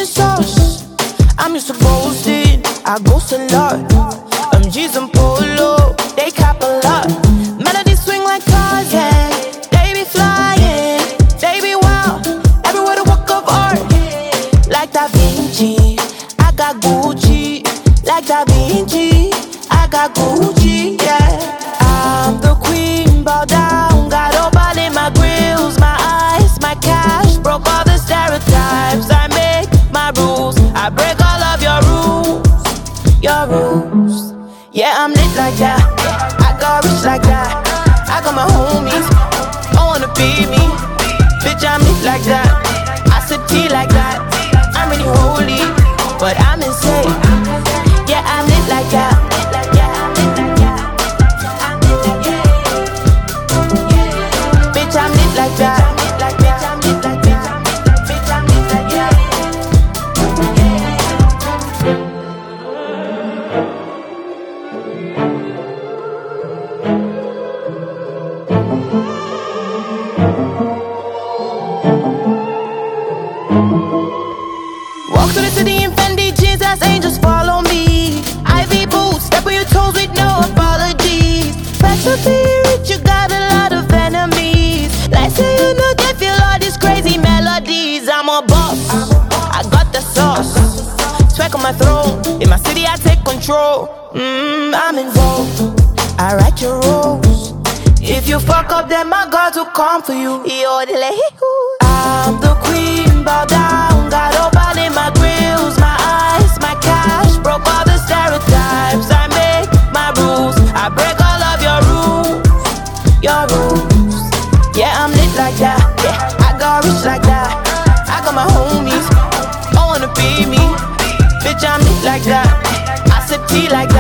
sauce. I'm used to ghosting, I ghost a lot. G's and polo, they cap a lot. Melodies swing like cars, yeah. They be flying, they be wild. Everywhere the work of art, like Da Vinci, I got Gucci. Like Da Vinci, I got Gucci, yeah. I'm the queen, bow down. Got opal in my grills, my eyes, my cash. Broke all the stereotypes, I make my rules. I break all of your rules. Yeah, I'm lit like that. I got rich like that. I got my homies, I wanna be me. Bitch, I'm lit like that. I sip tea like that. I'm really holy, but I'm insane. Yeah, I'm lit like that. Bitch, I'm lit like that. Walk to the city in Fendi jeans, as angels follow me. Ivy boots, step on your toes with no apologies. Back to be rich, you got a lot of enemies. Like say you know they feel all these crazy melodies. I'm a boss, I got the sauce. Swag on my throne, in my city I take control. I'm involved, I write your roles. If you fuck up, then my God will come for you. I'm the queen, bow down. Got opal in my grills, my eyes, my cash. Broke all the stereotypes, I make my rules. I break all of your rules. Yeah, I'm lit like that. Yeah, I got rich like that. I got my homies, I wanna be me. Bitch, I'm lit like that. I sip tea like that.